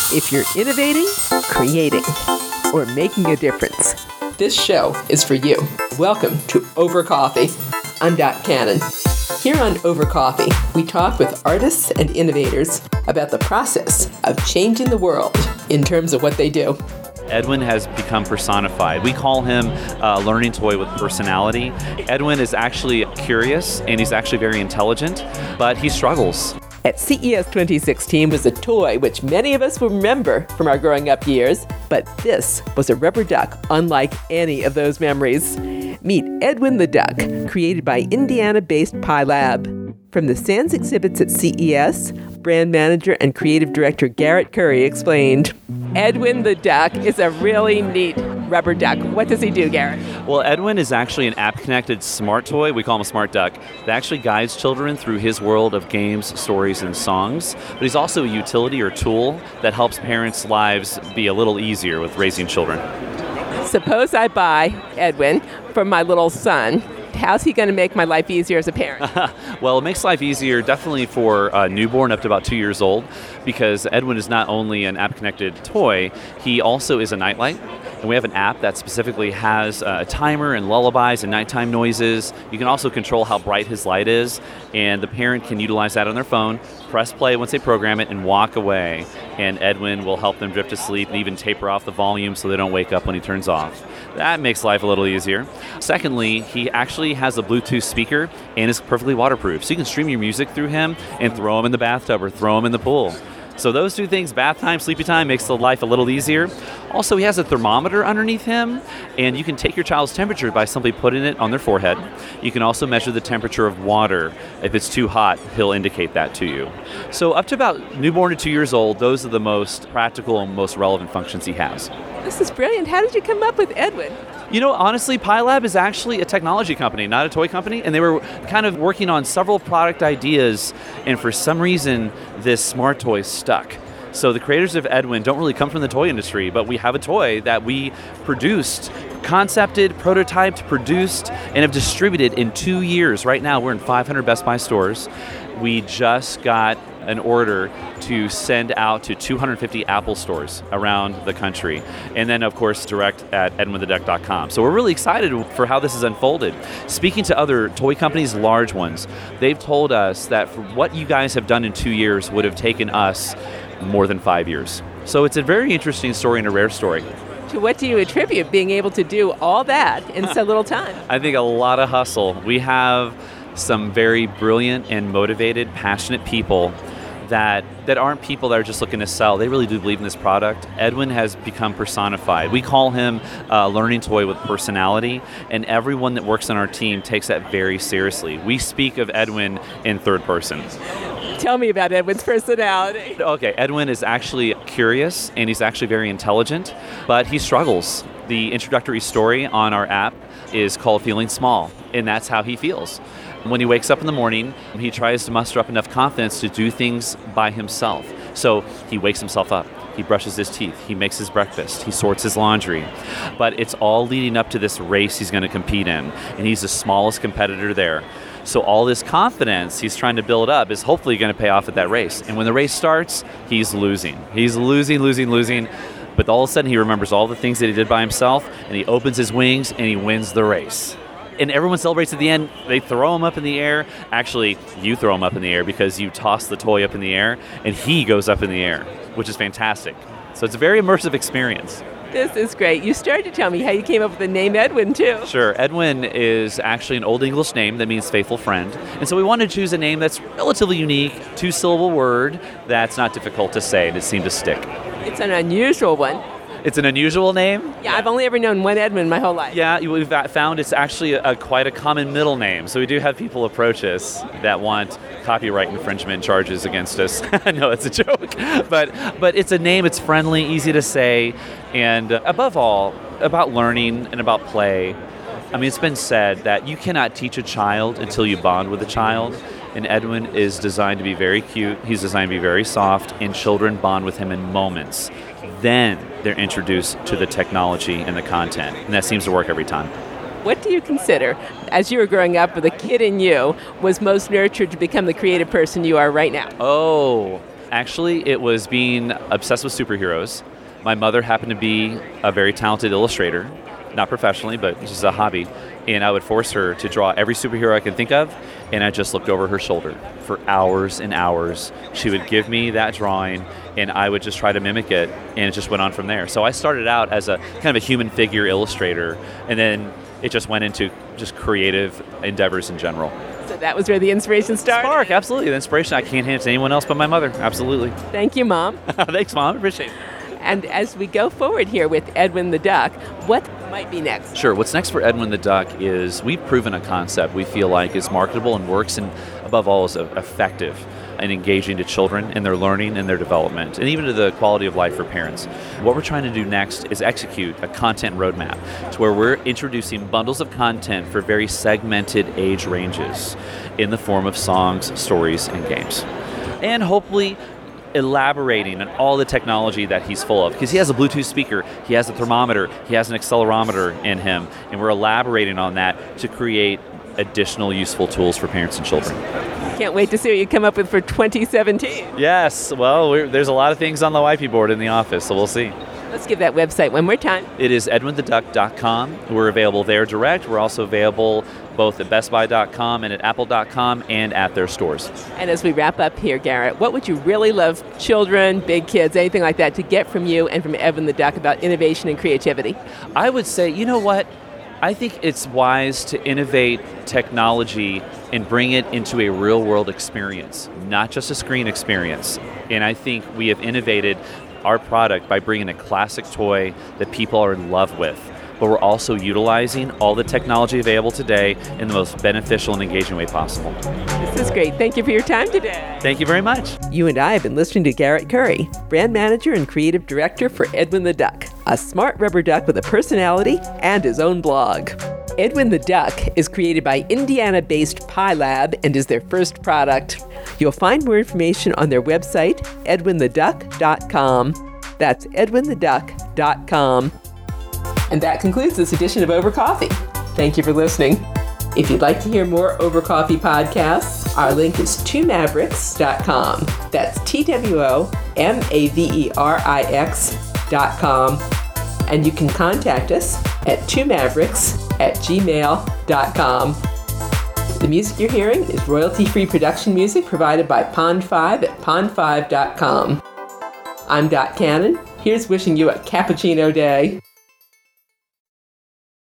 If you're innovating, creating, or making a difference, this show is for you. Welcome to Over Coffee. I'm Dot Cannon. Here on Over Coffee, we talk with artists and innovators about the process of changing the world in terms of what they do. Edwin has become personified. We call him a learning toy with personality. Edwin is actually curious and he's actually very intelligent, but he struggles. At CES 2016 was a toy which many of us will remember from our growing up years, but this was a rubber duck unlike any of those memories. Meet Edwin the Duck, created by Indiana-based Pi Lab. From the Sans exhibits at CES, brand manager and creative director Garrett Curry explained, Edwin the Duck is a really neat rubber duck. What does he do, Garrett? Well, Edwin is actually an app-connected smart toy, we call him a smart duck, that actually guides children through his world of games, stories, and songs. But he's also a utility or tool that helps parents' lives be a little easier with raising children. Suppose I buy Edwin for my little son. How's he going to make my life easier as a parent? Well, it makes life easier definitely for a newborn up to about 2 years old, because Edwin is not only an app-connected toy, he also is a nightlight. And we have an app that specifically has a timer and lullabies and nighttime noises. You can also control how bright his light is, and the parent can utilize that on their phone, press play once they program it, and walk away. And Edwin will help them drift to sleep and even taper off the volume so they don't wake up when he turns off. That makes life a little easier. Secondly, he actually has a Bluetooth speaker and is perfectly waterproof. So you can stream your music through him and throw him in the bathtub or throw him in the pool. So those two things, bath time, sleepy time, makes the life a little easier. Also, he has a thermometer underneath him, and you can take your child's temperature by simply putting it on their forehead. You can also measure the temperature of water. If it's too hot, he'll indicate that to you. So up to about newborn to 2 years old, those are the most practical and most relevant functions he has. This is brilliant. How did you come up with Edwin? You know, honestly, Pi Lab is actually a technology company, not a toy company, and they were kind of working on several product ideas, and for some reason, this smart toy stuck. So the creators of Edwin don't really come from the toy industry, but we have a toy that we produced, concepted, prototyped, produced, and have distributed in 2 years. Right now, we're in 500 Best Buy stores. We just got an order to send out to 250 Apple stores around the country. And then, of course, direct at edwintheduck.com. So we're really excited for how this has unfolded. Speaking to other toy companies, large ones, they've told us that for what you guys have done in 2 years would have taken us more than 5 years. So it's a very interesting story and a rare story. To what do you attribute being able to do all that in so little time? I think a lot of hustle. We have some very brilliant and motivated, passionate people that aren't people that are just looking to sell. They really do believe in this product. Edwin has become personified. We call him a learning toy with personality, and everyone that works on our team takes that very seriously. We speak of Edwin in third person. Tell me about Edwin's personality. Okay, Edwin is actually curious, and he's actually very intelligent, but he struggles. The introductory story on our app is called Feeling Small, and that's how he feels. When he wakes up in the morning, he tries to muster up enough confidence to do things by himself. So he wakes himself up, he brushes his teeth, he makes his breakfast, he sorts his laundry. But it's all leading up to this race he's going to compete in, and he's the smallest competitor there. So all this confidence he's trying to build up is hopefully going to pay off at that race. And when the race starts, he's losing. He's losing. But all of a sudden he remembers all the things that he did by himself, and he opens his wings and he wins the race. And everyone celebrates at the end. They throw him up in the air. Actually, you throw him up in the air because you toss the toy up in the air, and he goes up in the air, which is fantastic. So it's a very immersive experience. This is great. You started to tell me how you came up with the name Edwin, too. Sure. Edwin is actually an Old English name that means faithful friend. And so we wanted to choose a name that's relatively unique, two-syllable word that's not difficult to say, and it seemed to stick. It's an unusual one. It's an unusual name? Yeah, I've only ever known one Edwin my whole life. Yeah, we've found it's actually quite a common middle name. So we do have people approach us that want copyright infringement charges against us. No, it's a joke. But it's a name, it's friendly, easy to say, and above all, about learning and about play. I mean, it's been said that you cannot teach a child until you bond with a child. And Edwin is designed to be very cute, he's designed to be very soft, and children bond with him in moments. Then they're introduced to the technology and the content, and that seems to work every time. What do you consider, as you were growing up, the kid in you was most nurtured to become the creative person you are right now? Oh, Actually, it was being obsessed with superheroes. My mother happened to be a very talented illustrator, not professionally, but just a hobby. And I would force her to draw every superhero I could think of, and I just looked over her shoulder for hours and hours. She would give me that drawing, and I would just try to mimic it, and it just went on from there. So I started out as a kind of a human figure illustrator, and then it just went into just creative endeavors in general. So that was where the inspiration started? Spark, absolutely. The inspiration, I can't hand it to anyone else but my mother. Absolutely. Thank you, Mom. Thanks, Mom. Appreciate it. And as we go forward here with Edwin the Duck, what might be next? Sure. What's next for Edwin the Duck is we've proven a concept we feel like is marketable and works, and above all is effective and engaging to children in their learning and their development, and even to the quality of life for parents. What we're trying to do next is execute a content roadmap to where we're introducing bundles of content for very segmented age ranges in the form of songs, stories, and games. And hopefully elaborating on all the technology that he's full of, because he has a Bluetooth speaker, he has a thermometer, he has an accelerometer in him, and we're elaborating on that to create additional useful tools for parents and children. Can't wait to see what you come up with for 2017. Yes, well, there's a lot of things on the whiteboard in the office, so we'll see. Let's give that website one more time. It is edwintheduck.com. We're available there direct. We're also available both at bestbuy.com and at apple.com and at their stores. And as we wrap up here, Garrett, what would you really love children, big kids, anything like that, to get from you and from Edwin the Duck about innovation and creativity? I would say, you know what? I think it's wise to innovate technology and bring it into a real-world experience, not just a screen experience. And I think we have innovated our product by bringing a classic toy that people are in love with, but we're also utilizing all the technology available today in the most beneficial and engaging way possible. This is great. Thank you for your time today. Thank you very much. You and I have been listening to Garrett Curry, brand manager and creative director for Edwin the Duck, a smart rubber duck with a personality and his own blog. Edwin the Duck is created by Indiana-based Pi Lab and is their first product. You'll find more information on their website, edwintheduck.com. That's edwintheduck.com. And that concludes this edition of Over Coffee. Thank you for listening. If you'd like to hear more Over Coffee podcasts, our link is twomavericks.com. That's TWOMAVERIX.com. And you can contact us at twomavericks@gmail.com. The music you're hearing is royalty-free production music provided by Pond5 at pond5.com. I'm Dot Cannon. Here's wishing you a cappuccino day.